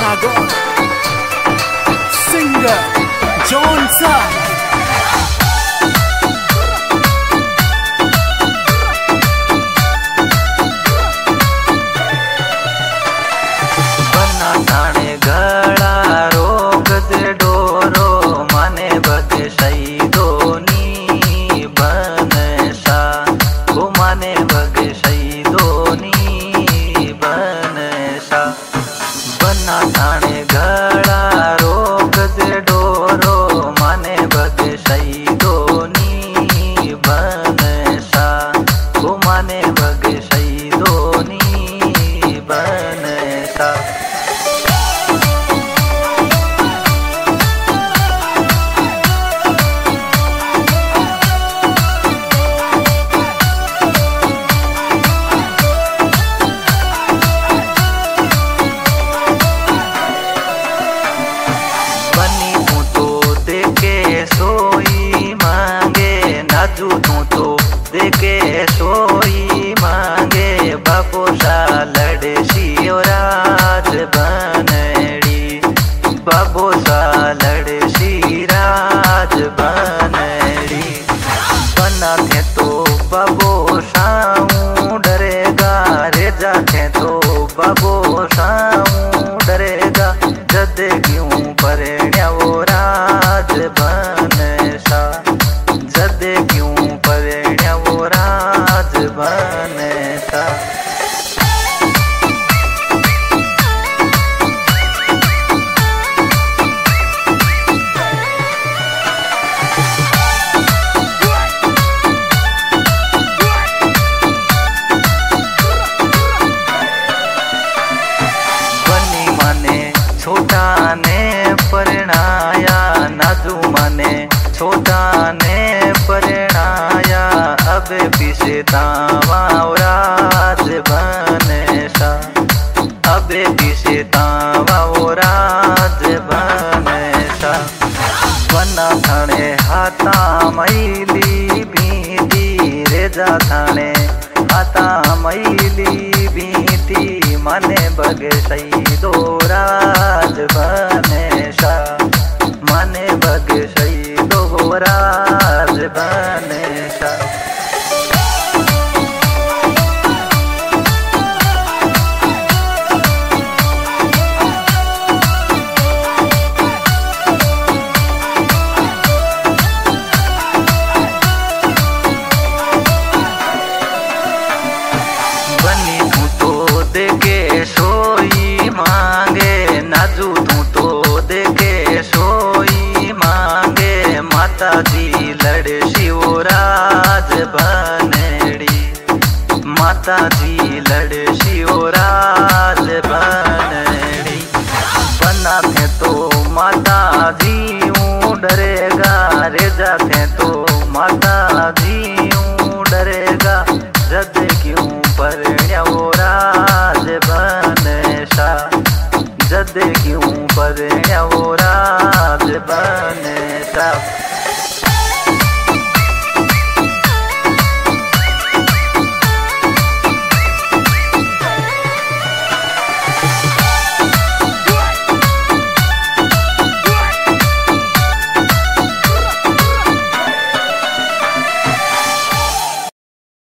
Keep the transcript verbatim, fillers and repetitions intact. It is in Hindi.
नागौर सिंगर जॉन सा बना थाने गड़ा रोग दे डोरो माने बगे शहीदोनी बनसा वो माने बगे शहीदोनी बनसा बना थाने गड़ा रोग दे डोरो माने बगे शहीदोनी बनसा वो माने बगे शहीदोनी बनसा नाजू तू तो देखे सोई मांगे बाबो सा लड़सी और राज बनड़ी बाबो सा लड़सी राज बनड़ी बना थे तो बाबो साऊं डरेगा रे जाते तो बाबो साऊं डरेगा जद क्यों परण्या वो राज बनसा जद क्यों परण्या वो राज बनसा बनी माने छोटा ने परणाया नाजू माने छोटा ने परणाया अब पिछतावा राज बनसा अब पिछतावा राज बनसा बना थाने हाथा मैली बीती रेजा थाने हाथा मैली बीती माने बगे शहीदो राज बनसा माने बगे शहीदो राज बनसा बनी तू तो देखे सोई मांगे नाजू तू तो देखे सोई मांगे माता जी लड़सी वो राज बनड़ी माता जी लड़सी वो राज बनड़ी बना थे तो माता जी